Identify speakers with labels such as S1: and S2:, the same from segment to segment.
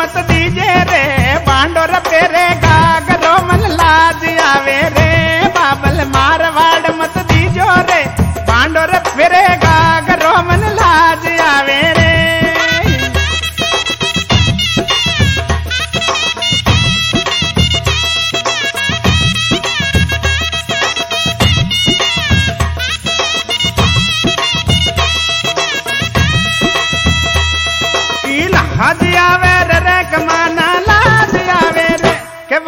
S1: मत दीजे रे बांडोर पेरे गागरो मन लाज आवे रे बाबल मारवाड़ मत दीजो रे बांडोर पेरे गागरो मन लाज आवे रे। लाज आवे रे कमाना लाज आवे रे के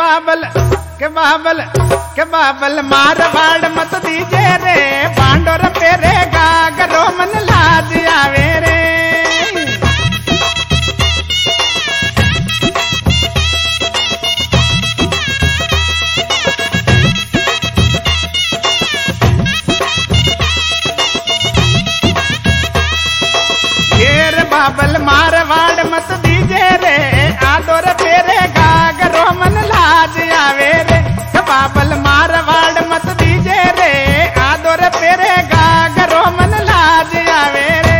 S1: बाबल मारवाड़ मत दीजे रे बांडोर पेरे गागरो मन लाज आवे रे। बाबल मारवाड़ मत दीजे रे आदोर पेरे गागरो मन लाज आवे रे बाबल मारवाड़ मत दीजे रे आदोर पेरे गागरो मन लाज आवे रे।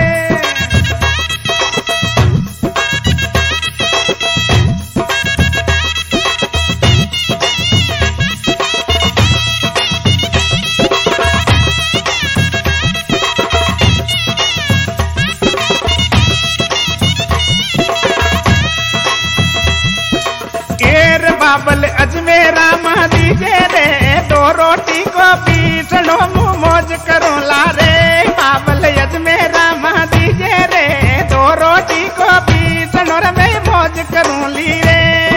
S1: बाबल अजमेरा मा दीजे रे दो रोटी को पीसनो मुँह मौज करो ला रे बाबल अजमेरा मा दीजे रे दो रोटी को पीसनो रे मैं मौज करूँ ली रे।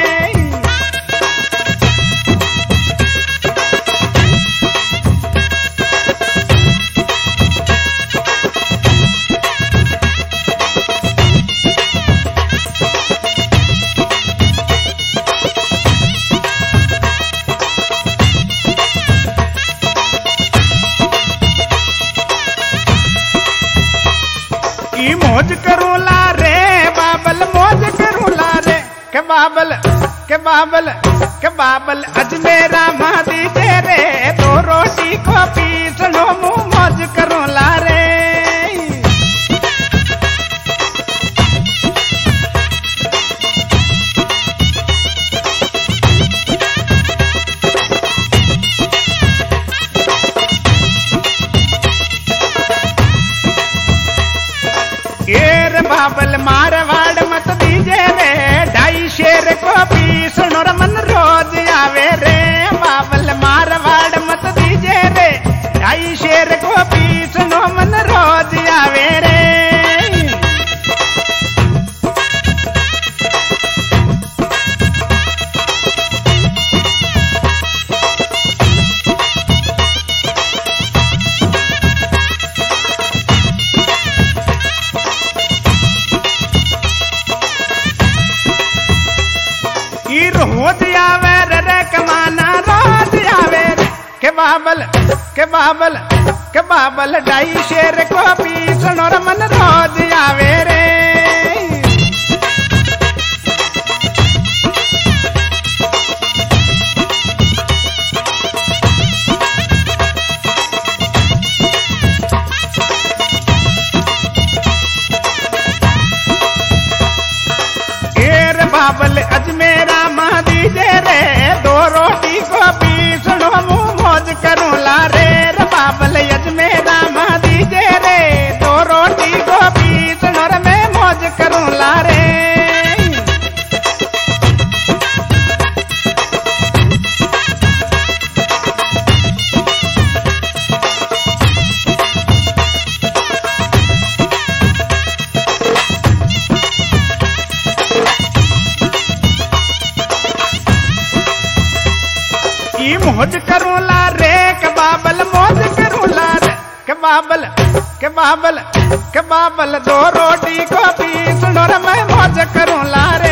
S1: मौज करूँ ला रे बाबल मौज करूँ ला रे के बाबल अजमेरा मा दीजे रे दो रोटी को पीसनो मुँह मौज करूँ ला रे। बाबल मारवाड़ मत दीजे रे ढाई शेर को पीसनो रे मन रोज आवे रे बाबल मारवाड़ मत दीजे रे ढाई शेर को पीसनो मन रोज आवे रे। रोज आवे रे कमाना रोज आवे रे के बाबल ढाई शेर को पीसनो रे मन रोज आवे रे। बाबल अजमेरा मा दीजे रे दो रोटी को पीसनो मुँह मौज करूँ ला रे बाबल अजमेरा मा दीजे रे दो रोटी को पीसनो रे मैं मौज करूँ ला रे। मौज करूँ ला रे के बाबल मौज करूँ ला रे के बाबल दो रोटी को पीसनो रे मैं मौज करूँ ला रे।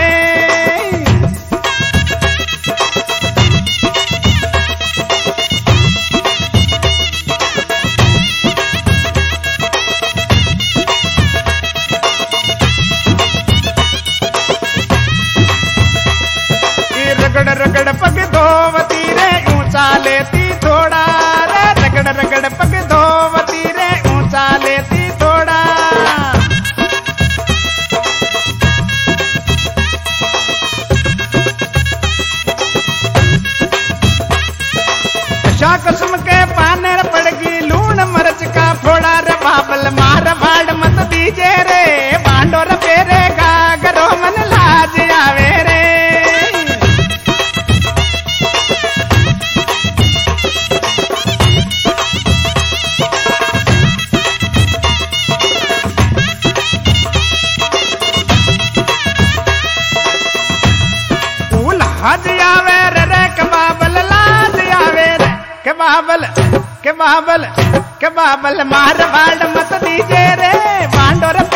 S1: रगड़ रगड़ पग धोवती रे ऊंचा लेती थोड़ा रे रगड़ रगड़ पग धोवती रे ऊंचा लेती थोड़ा। के बाबल मार बाड़ मत दीजे रे बांडोर